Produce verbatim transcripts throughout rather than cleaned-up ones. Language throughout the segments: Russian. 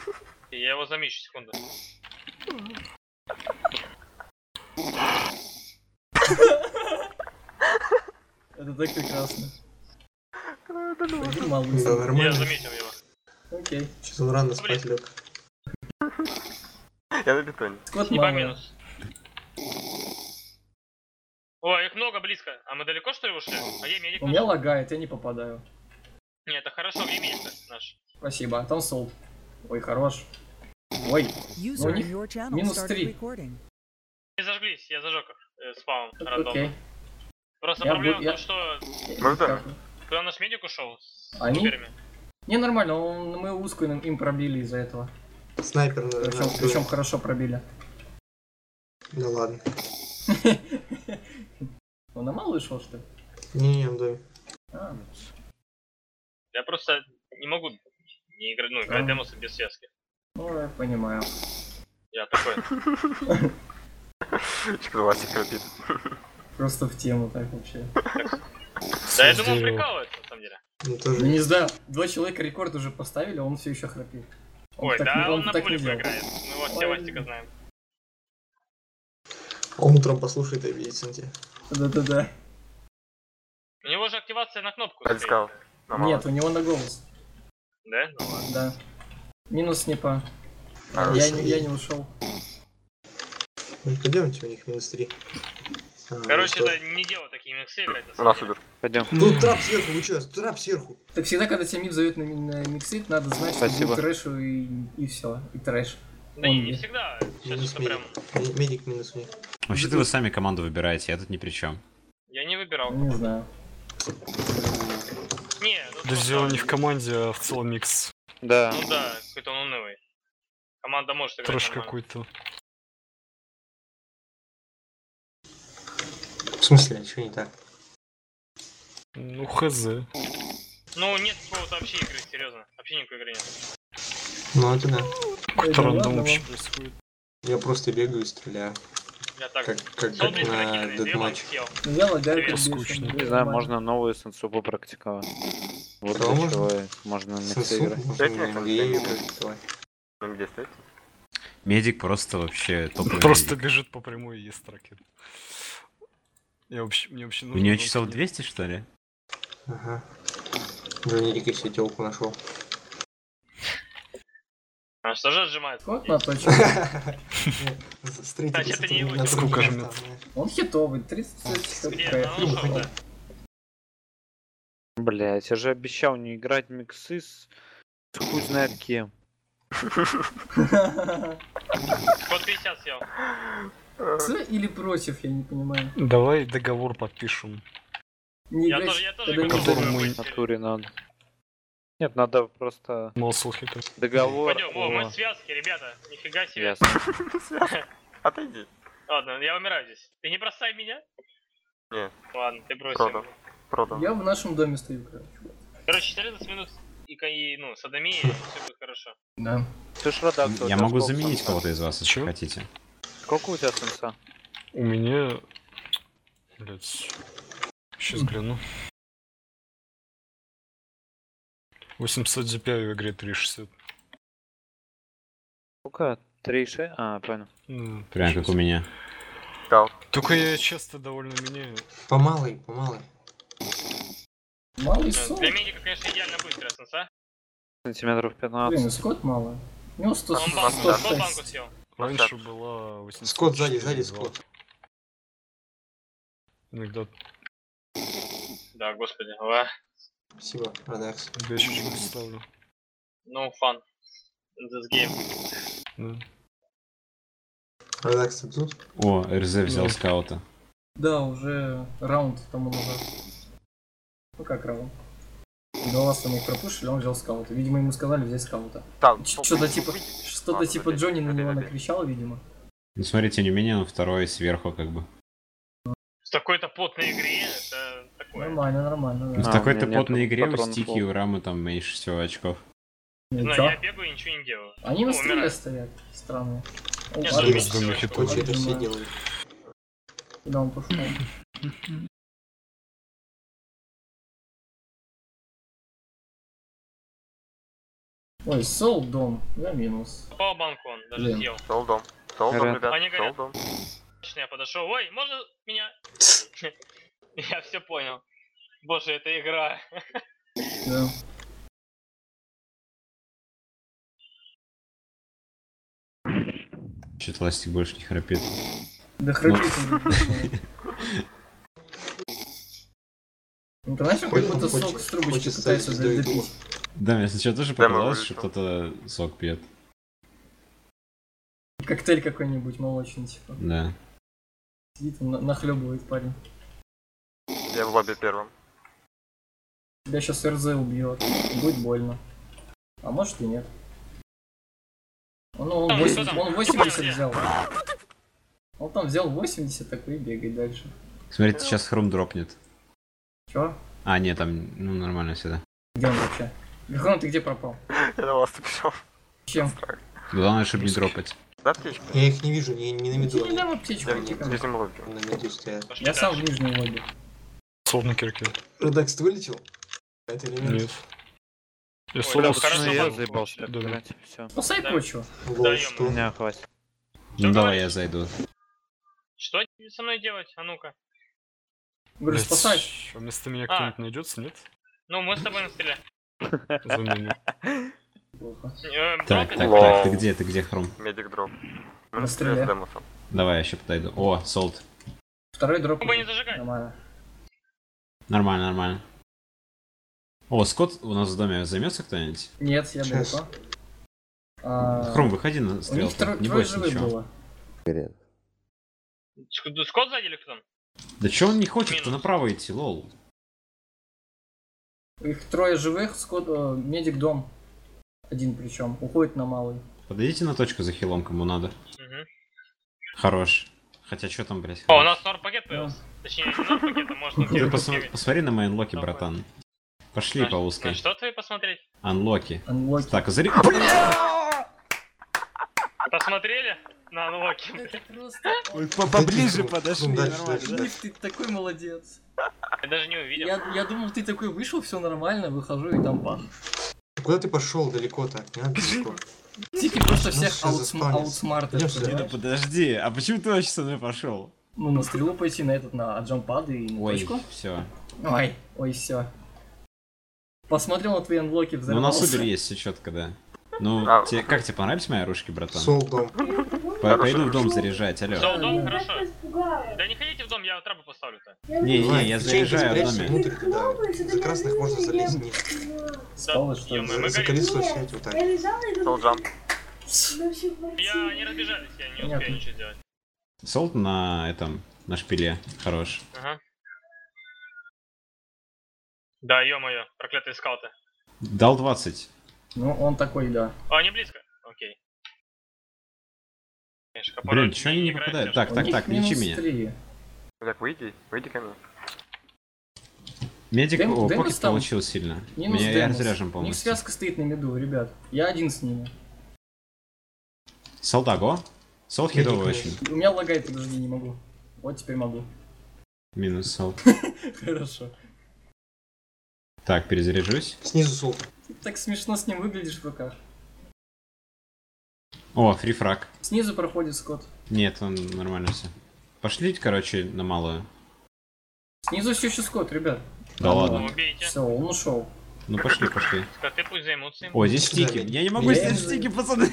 Я его замечу, секунду. Это так прекрасно. Да, Малый. Я нормально. заметил его. Окей. Сейчас он рано спать лег. Я на бетоне. Скот Не по малый. минус. О, их много близко. А мы далеко что ли ушли? А я медик У меня наш? лагает, я не попадаю. Нет, это хорошо, где медик наш? Спасибо. Там сол. Ой, хорош. Ой. User у них in your channel минус started три. recording. Не зажглись, я зажег их э, спавом Окей. рандомно. Просто Я проблема бу- в я- том, что Ну да. Как? куда наш медик ушел с Они? суперами. Не, нормально, он- мы узкую им- им пробили из-за этого. Снайпер, наверное. Причем, причем хорошо пробили. Да ладно. Он на малый шел, что ли? Не-не, в доме. А, Я просто не могу не играть, ну, играть А. демосы без связки. ну, я понимаю. Я такой. Что Вася храпит. Просто в тему так вообще. Да я думал, он прикалывается, на самом деле. Ну тоже. Не знаю, два человека рекорд уже поставили, а он все еще храпит. Он Ой, так да, не- он на так не пулику делал. играет. Мы вот все Ой. Вастика знаем. Он утром послушает и обидится на тебя. Да-да-да. У него же активация на кнопку. Альскал. Нет, у него на голос. Да? Ну ладно. Да. Минус снипа. А, Я, вы не, я не ушел. Ну, пойдемте, у них минус три. А, Короче, ну это не дело такие миксы играть. на У самом нас деле. убер. Пойдем. что? Тут трап сверху, вы чё? Трап сверху. Так всегда, когда тебя мид зовет на, ми- на миксит, надо знать, что Спасибо. будет трэшу и, и все. И трэш. Да не, Он не не- всегда. Сейчас Минус что прям... медик. Ми- Медик минус у них. Вообще-то вы сами команду выбираете, я тут ни при чем. Я не выбирал. Не знаю. Не, ну Да просто- дело не в команде, а в целом микс. Да. Ну да, какой-то он унылый. Команда может играть Трэш нормально. какой-то. В смысле, что не так? Ну, хз. Ну нет какого-то вообще игры, серьезно. Вообще никакой игры нет. Ну это да. Какой-то да рандом ладно вообще вам. происходит. Я просто бегаю и стреляю. Я так... Как, как, Сол как двести на накиданный, две дедматче. банки съел. Ну, я лагаю, Привет, как скучно. бешеный, Не знаю, нормально. можно новую сенсу попрактиковать. Вот Что для можно? чего можно на миксе Сенсу? играть. Можно Пять на метров, эн би эй пять метров. практиковать. Ну где стоит? Медик просто вообще топовый Просто медик. бежит по прямой и ест ракет. Я вообще, мне вообще У нужно нее было часов понять. двести, что ли? Ага. Джонни себе телку нашел. А что же отжимает? Вот на точку. Кстати, это не его Сколько жмет? Он хитовый, тридцать Где? хп. Ну, ушел, да. Блять, я же обещал не играть миксы с с хуй знает кем. Код пятьдесят съел. С или против, я не понимаю. Давай договор подпишем. Не Я играть, тоже, я тоже когда готов не Которому был мы В быть. натуре надо. Нет, надо просто Мосл хитом. договор. Пойдем, о, мы о- в связке, ребята. Нифига себе. Ясно. Отойди. Ладно, я умираю здесь. Ты не бросай меня? Не. Ладно, ты бросил. Продал. Продал. Я в нашем доме стою, короче. Короче, четырнадцать минут и, ка- и ну, садомия, и все будет хорошо. Да. Ты ж редактор. Я у тебя могу сколько заменить сенса? кого-то из вас, если Чё? хотите. Сколько у тебя сенса? У меня... Блять. Сейчас гляну. восемьсот ди пи ай в игре три шестьдесят. Сколько? три шесть? А, понял. Ну, Прям как у меня. Дал. Только я часто довольно меняю. По малой, по малой. Малый Э, сон. Для медика, конечно, идеально быстрая сенса. Сантиметров Блин, пятнадцать. скот мало. У него сто, Он банку, сто он банку шесть. съел. Раньше была восемьсот. Скот сзади, сзади скот. Иногда Да, господи. Ла. Спасибо, Радакс. я чуть-чуть ставлю. No fun. In this game. Да. Радакс, ты тут? О, эр зэ взял Ну. скаута. Да, уже раунд тому назад. Ну как раунд? До вас там их пропушили, он взял скаута. Видимо, ему сказали взять скаута. Так, Ч- Что-то типа, что-то Ладно, типа забей, Джонни на забей, него забей. накричал, видимо. Ну смотрите, не менее, он второй сверху как бы. В такой-то потной игре это такое. Нормально, нормально, Ну, да. в А, такой-то у меня потной нету игре у патронов Стики и у Рамы там меньше всего очков. Ну, Не чё? знаю, я бегаю и ничего не делаю. Они на Ну, стреле умираю. стоят. Странные. О, Нет, а ну, ты с дома хитов. Короче, это все Понимаю. делают. куда он пошел? Ой, сол дом, я минус. Попал в банку он, даже Блин. съел. Сол дом. Сол дом, Горят. ребят. Они Сол горят. дом. Точно я подошел. Ой, можно меня? Я все понял. Боже, это игра. Да. Чё-то ластик больше не храпит. Да храпит он. точно. Ну ты знаешь, он как будто Хочет- сок с трубочки хочет пытается стать звездой допить. Да, мне сначала тоже Демо показалось, что вылетел. кто-то сок пьет. Коктейль какой-нибудь молочный, типа. Да. Сидит, он на- нахлебывает парень. Я в лобби первым. Тебя сейчас эр зэ убьет. Будет больно. А может и нет. Он, он, Там, восемьдесят, что там? он восемьдесят Где? взял. Он там взял восемьдесят, такой и бегает дальше. Смотрите, сейчас хрум дропнет. Чё? А, нет, там, ну, нормально всегда. Где он вообще? Гахрон, ты где пропал? Я на вас пришел. Чем? Главное, чтобы не дропать. Да, аптечка? Я их не вижу, не, не на меду. Иди не Они дам аптечку, Я иди в ко мне. нижнем лобби. на меду стоят. Пошли Я сам в дальше. нижнем лобби. Сол на кирке. Редакс, ты вылетел? Это или нет? Нет. Я Ой, сол да, с- хорошо, Ну, я ладно. заебался так Да. играть, все. Спасай Да. почву. Лол, Да, что? Меня хватит. Ну, давай говоришь? я зайду. Что со мной делать? А ну-ка. Говорю, Блядь, спасай. а вместо меня А. кто-нибудь найдется, нет? Ну, мы с тобой на стреле. Замену. Плохо. Э, Так, дропит? так, Лол. так, ты где, ты где, хрум? Медик дроп. Мы На на стреле стреле. с демосом. Давай, я еще подойду. О, солд. Второй дроп. Оба не зажигай. Нормально. Нормально, нормально. О, Скотт у нас в доме займется кто-нибудь? Нет, я Сейчас. далеко. А, Хрум, выходи на У них стрелку. тро- Не трое бойся живых ничего. было. Ск- Скот сзади или кто там? Да че он не хочет-то Минус. направо идти, лол? Их трое живых, скот, э, медик дом. Один причем. Уходит на малый. Подойдите на точку за хилом, кому надо. Мгм. Хорош. Хотя что там, блядь? О, у нас нор-пакет появился. Точнее, не нор-пакет, а можно... Ты пос- бегать. посмотри на мои анлоки, Давай. братан. Пошли На- по на узкой. что ты посмотреть? Анлоки. Unlock. Так, зари... Посмотрели? На анлоки. Это просто... Поближе подошли, дальше, дальше, Ниф, дальше. ты такой молодец. Я даже не увидел. Я, я думал, ты такой вышел, все нормально, выхожу и там пах. Куда ты пошел далеко-то? Не надо далеко. Тики просто Ну, всех всё, аутсм- заспавнился. аутсмартит. Идём сюда. понимаешь? Подожди, а почему ты вообще со мной пошел? Ну, на стрелу пойти, на этот, на джампады и на Ой, точку. все. Ой, ой, все. Посмотрел на твои анлоки, Ну, у нас взорвался. Убер есть, все четко, да. Ну, А. тебе, как тебе понравились мои оружки, братан? Сол дом. По- Пойду в дом заряжать, алло. Сол, дом, Да. хорошо. Да не ходите в дом, я трапы поставлю-то. Не, Давай, не, я ты что-нибудь заряжаю в запрячься доме. внутрь туда. За красных можно залезть вниз. Спала, что ли? ё-моё, мы За горим. колесо снять вот так. Я лежала и Сол думала, джамп. Я не разбежались, я не успею Понятно. ничего сделать. Солд на этом, на шпиле. Хорош. Ага. Да, ё-моё, проклятые скауты. Дал двадцать. Ну, он такой, да. А, не близко? Окей. Конечно, Блин, порой чё они не играют попадают? даже. Так, У так, них так, минус лечи меня. три. Так, выйди, выйди ко мне. Медик, Дэм- о, Дэмос покет там получил сильно. Минус Меня я Дэмос. разряжен У них полностью. связка стоит на меду, ребят. Я один с ними. Солдаго. Солд Медик хитовый минус. очень. У меня лагает, подожди, не могу. Вот теперь могу. Минус солд. Хорошо. Так, перезаряжусь. Снизу сол. Ты так смешно с ним выглядишь в руках. О, фрифраг. Снизу проходит скот. Нет, он нормально все. Пошли, короче, на малую. Снизу все еще скот, ребят. Да А, ладно. Ну, убейте. Все, он ушел. Ну пошли, пошли. Скоты пусть займутся им. О, здесь Сюда, стики. Медик. Я не могу Я снять не стики, пацаны.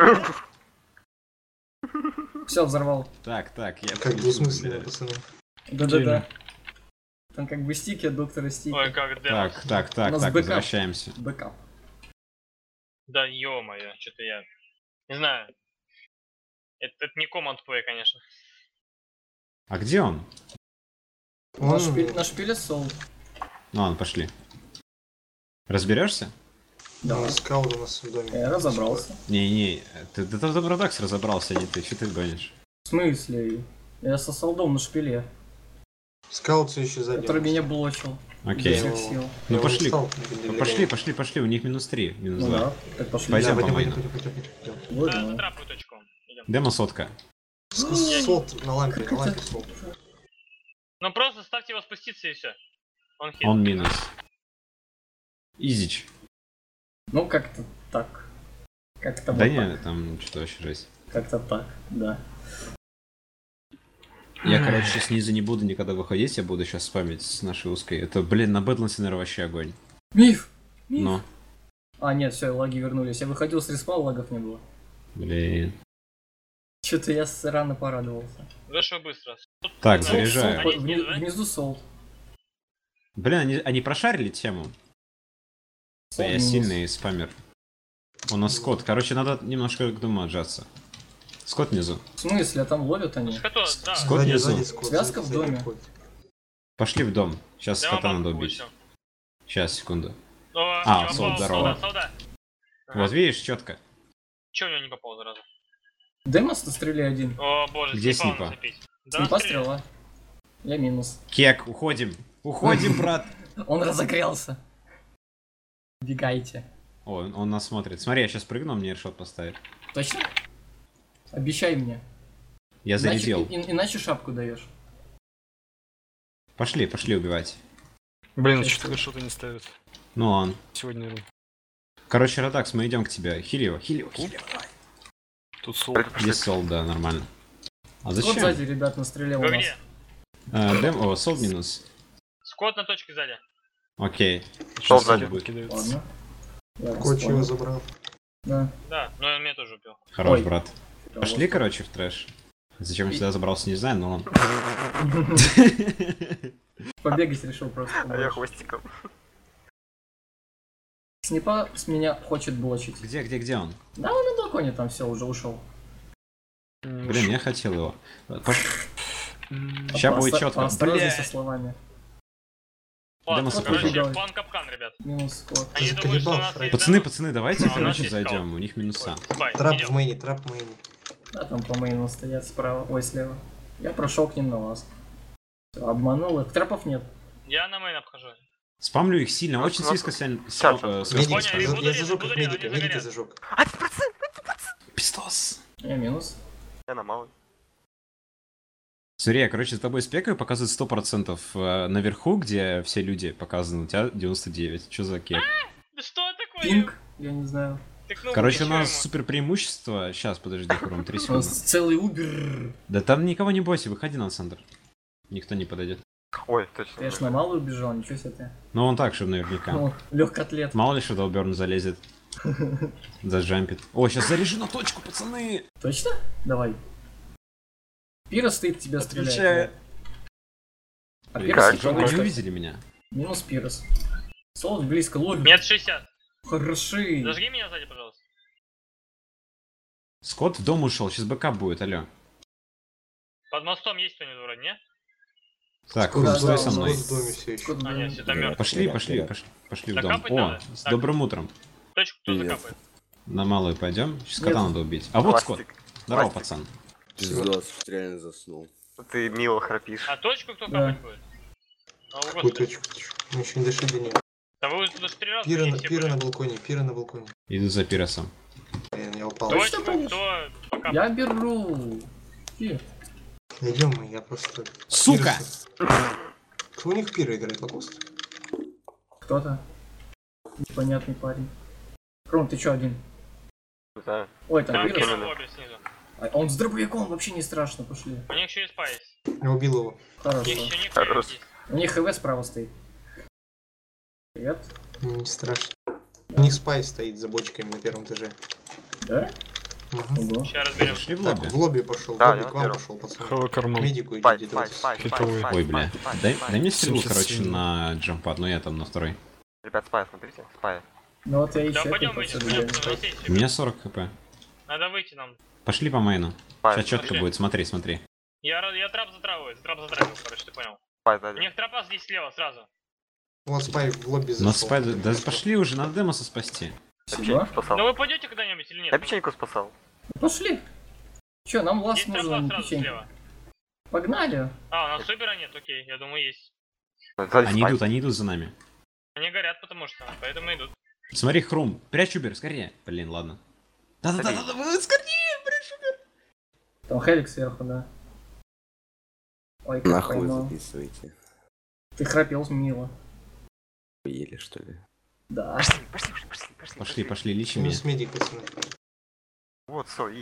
Все, взорвал. Так, так, я... Как двусмысленно, пацаны. Да-да-да. Там как бы стики от доктора Стики. Ой, как Демос. Так, так, так, У нас так, бэкап. возвращаемся. Бэкап. Да ё-моё, что-то я... Не знаю. Это, это не команд плей, конечно. А где он? На, Он- шпиле, на шпиле сол. Ну ладно, пошли. Разберешься? Да. Скаут у нас в доме. Я разобрался. Не-не, ты да там Добродакс разобрался, а не ты. Что ты гонишь? В смысле? Я со солдом на шпиле, Скаут все еще сзади. который меня блочил. Окей. Всех сил. Ну, Я пошли. устал, Ну, пошли, пошли, пошли, у них минус три, минус Ну два. да, так пошли. Пойдем. Да, пойдем, по-моему. пойдем, пойдем, пойдем, пойдем. Вот, Да, ну. за трапую точку. Идем. Демо сотка. С- Солт на лампе, Как на это? лампе солт. Ну просто ставьте его спуститься и все. Он хит. Он минус. Изич. Ну как-то так. Как-то Да вот так. не, там что-то вообще жесть. Как-то так, да. Я, короче, снизу не буду никогда выходить, я буду сейчас спамить с нашей узкой. Это, блин, на Бэдлансе, наверное, вообще огонь. Миф! Миф! Но, А, нет, все, лаги вернулись. Я выходил с респа, лагов не было. блин. Что-то я с- рано порадовался. Зашел быстро. Тут, Так, ну, заряжаю. они Вни- снизу, да? Внизу солд. Блин, они, они прошарили тему. Солд Я минус. сильный спамер. У нас Скотт. Короче, надо немножко к дому отжаться. Скотт внизу. В смысле, а там ловят они? Скоту, да. Скот Сзади, внизу. сзади скот, Связка в сзади доме. вход. Пошли в дом. Сейчас Прямо Скотта по надо кругу убить. всё. Сейчас, секунду. О, А, не попал, солд, здорово. солда, солда. Ага. Вот видишь, четко. Чё у него не попал сразу? Демос-то стреляй один. О боже, Где снипа снипа? нацепить. Да, Снипа настрелял. стрела. Я минус. Кек, уходим. Уходим, брат. Он разогрелся. Бегайте. О, он, он нас смотрит. Смотри, я сейчас прыгну, он мне решет поставить. Точно? Обещай мне. Я зарядил. Иначе, и- иначе шапку даешь. Пошли, пошли убивать. Блин, Сейчас что-то что-то не ставит. Ну он. Сегодня Короче, Радакс, мы идем к тебе. Хили его, хили его, хили его. тут сол. Давайте пошли. Есть солд, да, нормально. А Вот зачем? сзади, ребят, на стреле у Вы нас. где? А, дэм, о, солд минус. Скот на точке сзади. Окей. Солд Сейчас сзади. будет. Кидается. Ладно. Я вас Коч его понял. забрал. Да. Да, но он меня тоже убил. Хорош, Ой. брат. Пошли, короче, в трэш. Зачем я сюда забрался, не знаю, но он. Побегать решил просто. А я побольше. хвостиком. Снипа с меня хочет блочить. Где, где, где он? Да, он на балконе там все, уже ушел. М, Блин, я хотел его. Пош... м, Ща будет Пооста- четко. поосторожней со Блядь. словами. План, Демос короче, побежал. план капкан, ребят. Минус скот. Они Ты думают, что у нас заколебал, есть Пацаны, Демос. пацаны, давайте, А, у нас короче, есть зайдем. скаут. У них минуса. Ой, спай, Трап идём. в мейне, трап в мейне. Да, там по мейну стоят справа, ой, слева. Я прошел к ним на вас. Всё, обманул их. Трапов нет. Я на мейн обхожу. Спамлю их сильно, Ну, очень ну, слизко сильно. сейчас, э, сейчас. с- Медик, Понял, я, я за- буду я резать, зажег буду их резать, медика, они медика загорят. зажег. Пистос. Я минус. Я на малый. Смотри, я, короче, с тобой спекаю, показывает сто процентов э, наверху, где все люди показаны, у тебя девяносто девять. Чё за кек? Да что такое? Пинг, я не знаю. Тыкнул Короче, у ничего нас ему. супер преимущество. Сейчас, подожди, Хром, три У нас секунды. целый убер. Да там никого не бойся, выходи на центр. Никто не подойдет. Ой, точно. Ты ж на малую убежал, ничего себе ты. Ну он так, чтобы наверняка. Ну, легкоатлет. Мало ли что Долберн залезет. Заджампит. О, сейчас заряжу на точку, пацаны! Точно? Давай. Пира стоит, тебя Отвечаю. стреляет. А Блин, Пирос как? еще вы не близко. увидели меня? Минус Пирос. Солод близко, ловит. Нет, шестьдесят. Хороши. Зажги меня сзади, пожалуйста. Скотт в дом ушел, сейчас бэкап будет, алло. Под мостом есть кто-нибудь вроде, не? Так, Скот Да, Хрум, в стой да, со доме, мной. скот в доме все еще. Скот, А, да. нет, все там мертв. Пошли, пошли, пошли, пошли в дом. Закапать О, надо? с Так. добрым утром. Точку кто Привет. закапает? На малую пойдем. Сейчас Нет. кота надо убить. А вот Скотт. Пластик. Здорово, Пластик. пацан. Пиздос, реально заснул. Ты мило храпишь. А точку кто Да. капать будет? О, Какую господи. точку? Мы еще не дошли до нее. Да вы уже туда стрелять Пира, не на, все пира были. на балконе, пира на балконе. Иду за пиросом. Блин, я упал. Точно Точку будешь? кто покапает? Я беру. Фи. Идем мы, я просто... Сука! Пиры- Кто у них пира играет? Лакост? Кто-то. Непонятный парень. Кром, ты чё один? Не знаю. Ой, там Там Пирос. кинул лобби снизу. А он с дробовиком, вообще не страшно, пошли. У них еще и спа есть. Я убил его. У Хорошо. них еще не Хорош. есть. У них ХВ справа стоит. Привет. Не страшно. У них спай стоит за бочками на первом этаже. Да? Угу. Ого. Сейчас разберем. Пошли в Так, лобби. в лобби пошел, в Да, лобби я к вам первый. пошел, пацан. Хава карман. Медику Спай, идите, спай, давайте. спай, спай, Хитовый. спай, Ой, спай, бля. спай, Дай, спай. дай мне стрелу, семьдесят короче, семь. на джампад, но я там на второй. Ребят, спай, смотрите, спай. Ну вот я и Да чекаю пойдем выйти, повсюду. пойдем, я- потому что есть У еще. меня сорок хп. Надо выйти нам. Пошли по мейну. Спай, Сейчас четко пошли. будет, смотри, смотри. Я, ра- я трап затравываю, трап затравил, короче, ты понял. спай У сзади. них трапа здесь слева сразу. Вот спай в лобби зашел. Но спай... Да пошли уже, надо демоса спасти. Всего? Спасал. Ну вы пойдете когда-нибудь или нет? Я печеньку спасал. Пошли. Чё, нам лаз Есть нужен, а трапа не сразу печенье. слева. Погнали. А, у нас супера нет, окей, я думаю есть. Сзади Они спай. идут, они идут за нами. Они горят, потому что, поэтому идут. Смотри, Хрум, прячь Убер, скорее. Блин, ладно. Да-да-да-да, вы скорее, прячь Убер. Там Хелик сверху, да. Ой, как Нахуй поймал. записывайте. Ты храпел мило. Ели, что ли? Да. Пошли, пошли, пошли, пошли. Пошли, пошли, лечи меня. Минус медик, пацаны. Вот, все,